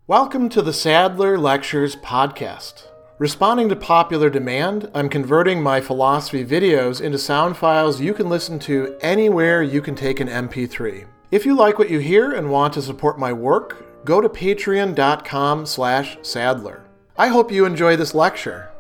Welcome to the Sadler Lectures podcast. Responding to popular demand, I'm converting my philosophy videos into sound files you can listen to anywhere you can take an MP3. If you like what you hear and want to support my work, go to patreon.com/Sadler. I hope you enjoy this lecture.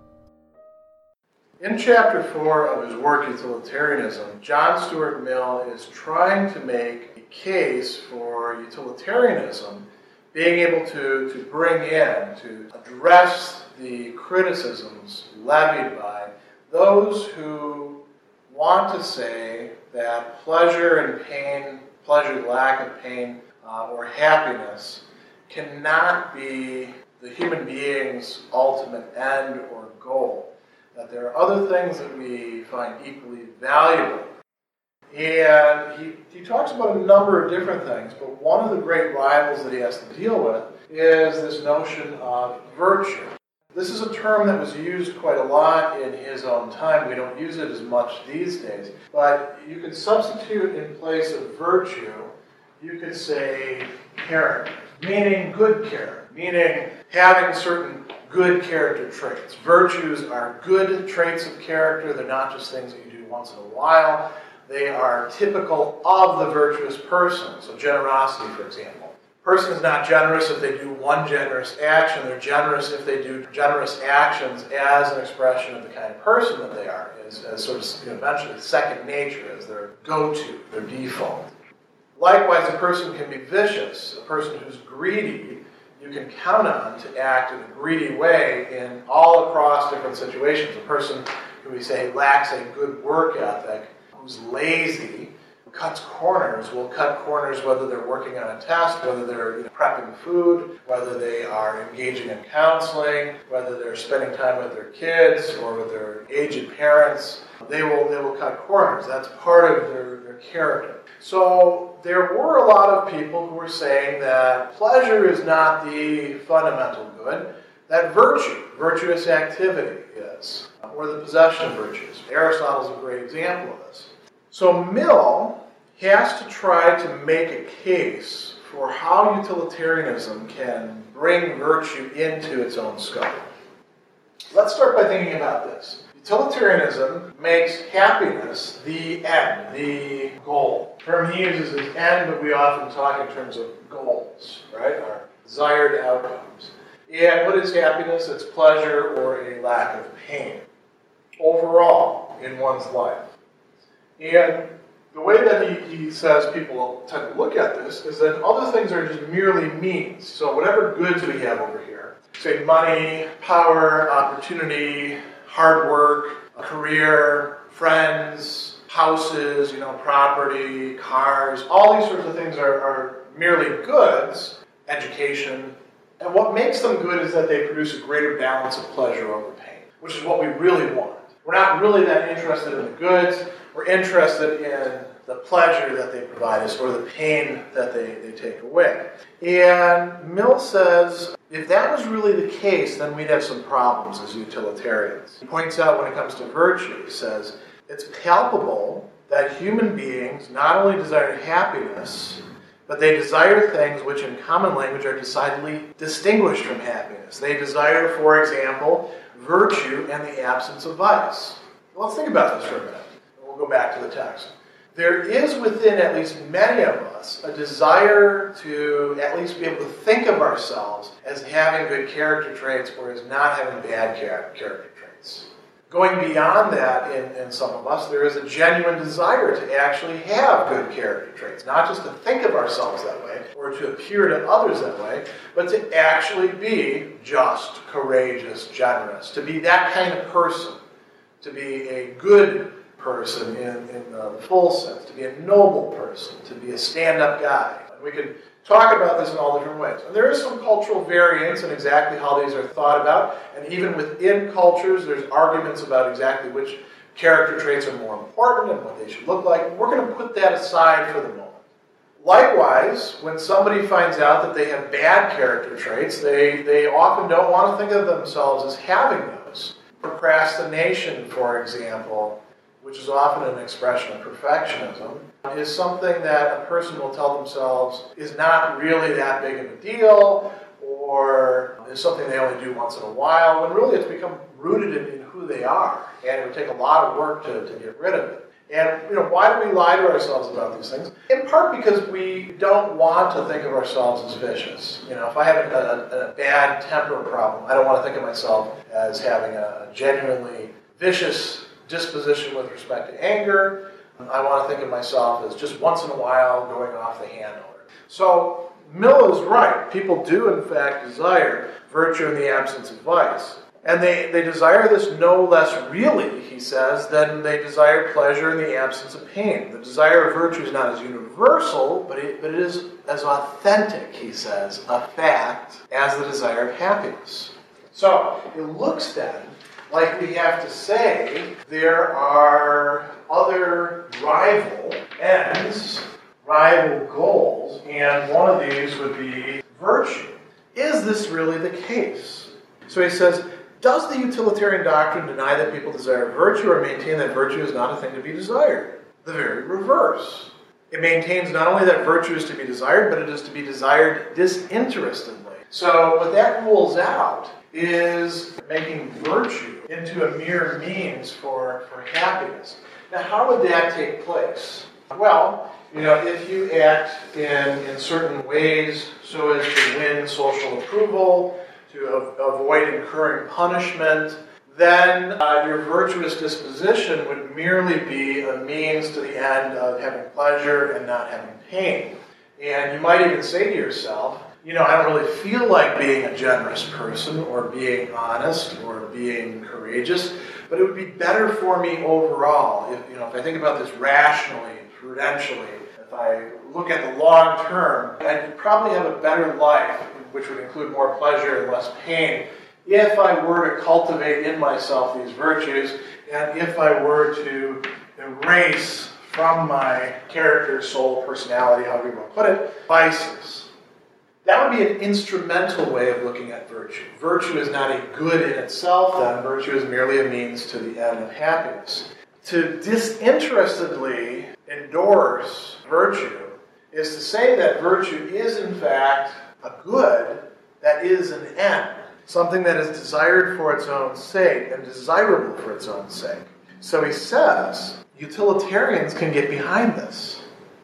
In Chapter 4 of his work, Utilitarianism, John Stuart Mill is trying to make a case for utilitarianism being able to bring in, to address the criticisms levied by those who want to say that pleasure and pain, pleasure, lack of pain, or happiness cannot be the human being's ultimate end or goal. That there are other things that we find equally valuable. And he talks about a number of different things, but one of the great rivals that he has to deal with is this notion of virtue. This is a term that was used quite a lot in his own time. We don't use it as much these days. But you could substitute in place of virtue, you could say character, meaning good character, meaning having certain good character traits. Virtues are good traits of character. They're not just things that you do once in a while. They are typical of the virtuous person. So generosity, for example. A person is not generous if they do one generous action. They're generous if they do generous actions as an expression of the kind of person that they are, as sort of eventually second nature, as their go-to, their default. Likewise, a person can be vicious. A person who's greedy, you can count on to act in a greedy way in all across different situations. A person who we say lacks a good work ethic, who's lazy, cuts corners, will cut corners whether they're working on a test, whether they're prepping food, whether they are engaging in counseling, whether they're spending time with their kids or with their aged parents. They will cut corners. That's part of their character. So there were a lot of people who were saying that pleasure is not the fundamental good, that virtuous activity is, or the possession of virtues. Aristotle's a great example of this. So Mill has to try to make a case for how utilitarianism can bring virtue into its own scope. Let's start by thinking about this. Utilitarianism makes happiness the end, the goal. The term he uses is end, but we often talk in terms of goals, right? Our desired outcomes. And what is happiness? It's pleasure or a lack of pain overall in one's life. And the way that he says people tend to look at this is that other things are just merely means. So whatever goods we have over here, say money, power, opportunity, hard work, a career, friends, houses, property, cars, all these sorts of things are merely goods, education. And what makes them good is that they produce a greater balance of pleasure over pain, which is what we really want. We're not really that interested in the goods. We're interested in the pleasure that they provide us or the pain that they take away. And Mill says, if that was really the case, then we'd have some problems as utilitarians. He points out when it comes to virtue, he says, it's palpable that human beings not only desire happiness, but they desire things which in common language are decidedly distinguished from happiness. They desire, for example, virtue and the absence of vice. Well, let's think about this for a minute. We'll go back to the text. There is within at least many of us a desire to at least be able to think of ourselves as having good character traits or as not having bad character traits. Going beyond that in some of us, there is a genuine desire to actually have good character traits. Not just to think of ourselves that way or to appear to others that way, but to actually be just, courageous, generous. To be that kind of person. To be a good person in the full sense, to be a noble person, to be a stand-up guy. We could talk about this in all different ways. And there is some cultural variance in exactly how these are thought about, and even within cultures, there's arguments about exactly which character traits are more important and what they should look like. We're going to put that aside for the moment. Likewise, when somebody finds out that they have bad character traits, they often don't want to think of themselves as having those. Procrastination, for example, which is often an expression of perfectionism, is something that a person will tell themselves is not really that big of a deal, or is something they only do once in a while, when really it's become rooted in who they are, and it would take a lot of work to get rid of it. And why do we lie to ourselves about these things? In part because we don't want to think of ourselves as vicious. If I have a bad temper problem, I don't want to think of myself as having a genuinely vicious disposition with respect to anger. I want to think of myself as just once in a while going off the handle. So Mill is right. People do, in fact, desire virtue in the absence of vice. And they desire this no less really, he says, than they desire pleasure in the absence of pain. The desire of virtue is not as universal, but it is as authentic, he says, a fact, as the desire of happiness. So it looks then like we have to say there are other rival ends, rival goals, and one of these would be virtue. Is this really the case? So he says, does the utilitarian doctrine deny that people desire virtue or maintain that virtue is not a thing to be desired? The very reverse. It maintains not only that virtue is to be desired, but it is to be desired disinterestedly. So what that rules out is making virtue into a mere means for happiness. Now, how would that take place? Well, if you act in certain ways so as to win social approval, to avoid incurring punishment, then your virtuous disposition would merely be a means to the end of having pleasure and not having pain. And you might even say to yourself, I don't really feel like being a generous person or being honest or being courageous, but it would be better for me overall if I think about this rationally, prudentially. If I look at the long term, I'd probably have a better life, which would include more pleasure and less pain, if I were to cultivate in myself these virtues, and if I were to erase from my character, soul, personality, however you want to put it, vices. That would be an instrumental way of looking at virtue. Virtue is not a good in itself, then. Virtue is merely a means to the end of happiness. To disinterestedly endorse virtue is to say that virtue is, in fact, a good that is an end, something that is desired for its own sake and desirable for its own sake. So he says, utilitarians can get behind this.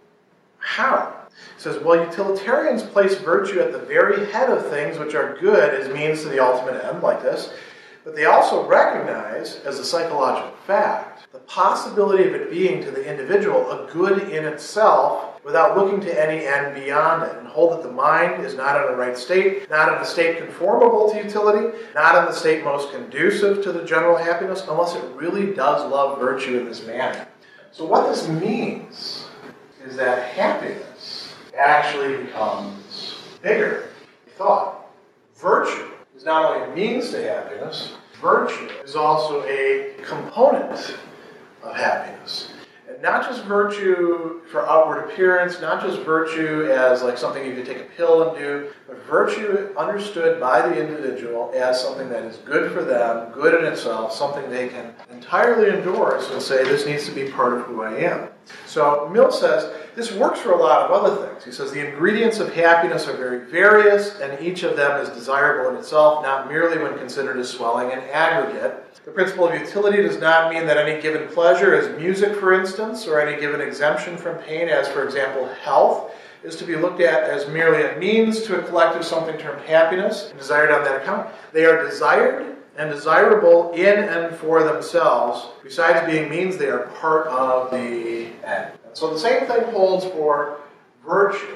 How? He says, well, utilitarians place virtue at the very head of things which are good as means to the ultimate end, like this, but they also recognize, as a psychological fact, the possibility of it being to the individual a good in itself without looking to any end beyond it, and hold that the mind is not in a right state, not in a state conformable to utility, not in the state most conducive to the general happiness, unless it really does love virtue in this manner. So what this means is that happiness actually becomes bigger than we thought. Virtue is not only a means to happiness, virtue is also a component of happiness. And not just virtue for outward appearance, not just virtue as like something you could take a pill and do, but virtue understood by the individual as something that is good for them, good in itself, something they can entirely endorse and say, this needs to be part of who I am. So Mill says, this works for a lot of other things. He says, the ingredients of happiness are very various, and each of them is desirable in itself, not merely when considered as swelling in aggregate. The principle of utility does not mean that any given pleasure, as music for instance, or any given exemption from pain, as for example health, is to be looked at as merely a means to a collective something termed happiness, and desired on that account. They are desired and desirable in and for themselves. Besides being means, they are part of the end. And so the same thing holds for virtue.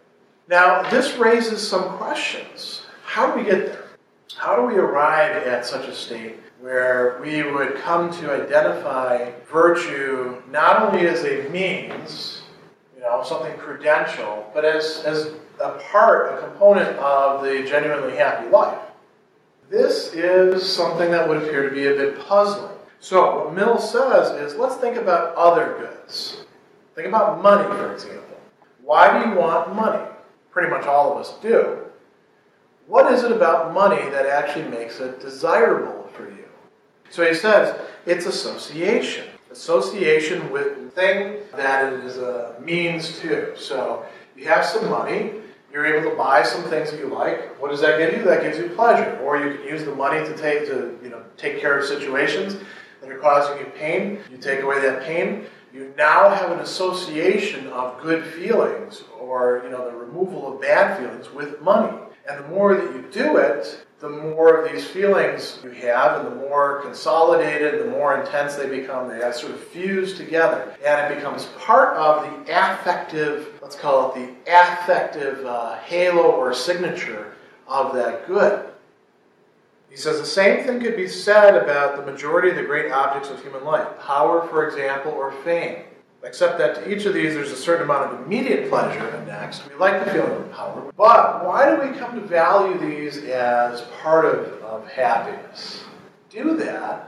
Now, this raises some questions. How do we get there? How do we arrive at such a state where we would come to identify virtue not only as a means, something prudential, but as a part, a component of the genuinely happy life? This is something that would appear to be a bit puzzling. So what Mill says is, let's think about other goods. Think about money, for example. Why do you want money? Pretty much all of us do. What is it about money that actually makes it desirable for you? So he says, it's association. Association with the thing that it is a means to. So you have some money, You're able to buy some things that you like. What does that give you? That gives you pleasure. Or you can use the money to take care of situations that are causing you pain. You take away that pain. You now have an association of good feelings, or the removal of bad feelings, with money. And the more that you do it, the more of these feelings you have, and the more consolidated, the more intense they become. They sort of fuse together, and it becomes part of the affective, let's call it the affective halo or signature of that good. He says the same thing could be said about the majority of the great objects of human life. Power, for example, or fame. Except that to each of these there's a certain amount of immediate pleasure annexed. We like the feeling of power. But why do we come to value these as part of happiness? Do that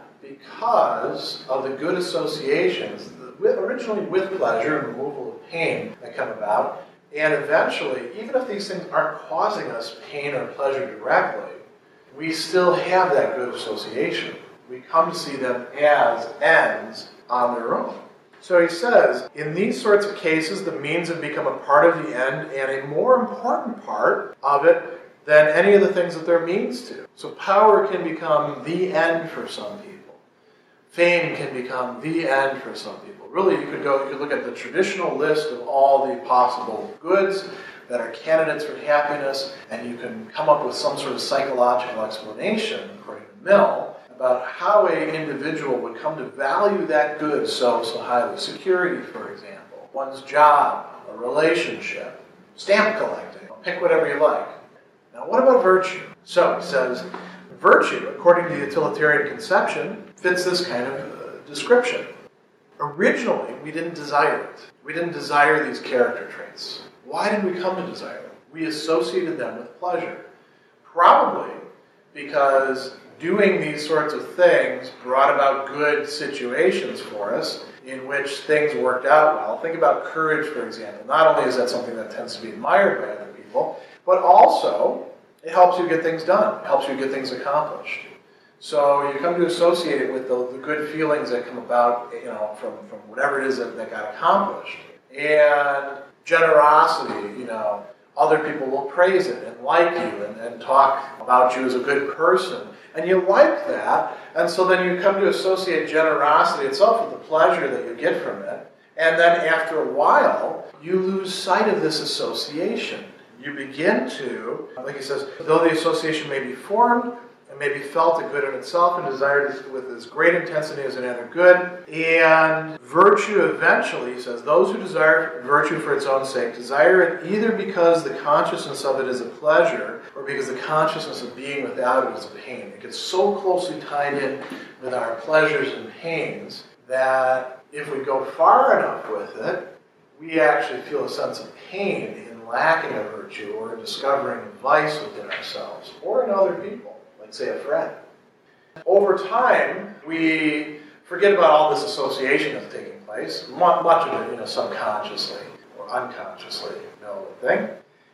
because of the good associations, originally with pleasure and removal of pain that come about. And eventually, even if these things aren't causing us pain or pleasure directly, we still have that good association. We come to see them as ends on their own. So he says, in these sorts of cases, the means have become a part of the end and a more important part of it than any of the things that they're means to. So power can become the end for some people. Fame can become the end for some people. Really, you could look at the traditional list of all the possible goods that are candidates for happiness, and you can come up with some sort of psychological explanation, according to Mill, about how an individual would come to value that good so highly. Security, for example, one's job, a relationship, stamp collecting. Pick whatever you like. Now, what about virtue? So he says, virtue, according to the utilitarian conception, fits this kind of description. Originally, we didn't desire it. We didn't desire these character traits. Why did we come to desire them? We associated them with pleasure. Probably because doing these sorts of things brought about good situations for us in which things worked out well. Think about courage, for example. Not only is that something that tends to be admired by other people, but also it helps you get things done. It helps you get things accomplished. So you come to associate it with the good feelings that come about, from whatever it is that got accomplished. And generosity, other people will praise it and like you and talk about you as a good person. And you like that, and so then you come to associate generosity itself with the pleasure that you get from it. And then after a while, you lose sight of this association. You begin to, like he says, though the association may be formed, and may be felt a good in itself and desired with as great intensity as another good. And virtue eventually, he says, those who desire virtue for its own sake desire it either because the consciousness of it is a pleasure or because the consciousness of being without it is a pain. It gets so closely tied in with our pleasures and pains that if we go far enough with it, we actually feel a sense of pain in lacking a virtue or in discovering a vice within ourselves or in other people. Like, say, a friend. Over time, we forget about all this association that's taking place. Much of it, subconsciously or unconsciously, the thing.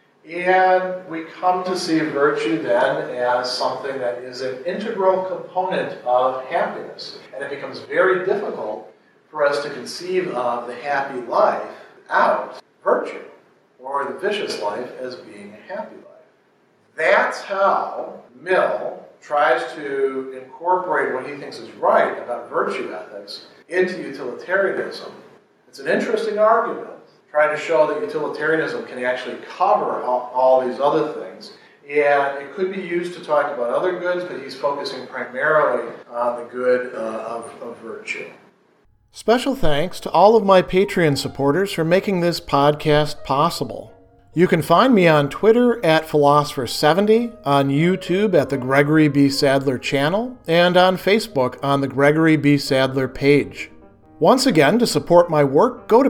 And we come to see virtue then as something that is an integral component of happiness. And it becomes very difficult for us to conceive of the happy life without virtue, or the vicious life as being a happy life. That's how Mill tries to incorporate what he thinks is right about virtue ethics into utilitarianism. It's an interesting argument, trying to show that utilitarianism can actually cover all these other things. And it could be used to talk about other goods, but he's focusing primarily on the good of virtue. Special thanks to all of my Patreon supporters for making this podcast possible. You can find me on Twitter at Philosopher70, on YouTube at the Gregory B. Sadler channel, and on Facebook on the Gregory B. Sadler page. Once again, to support my work, go to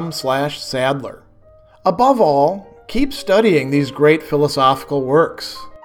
patreon.com/Sadler. Above all, keep studying these great philosophical works.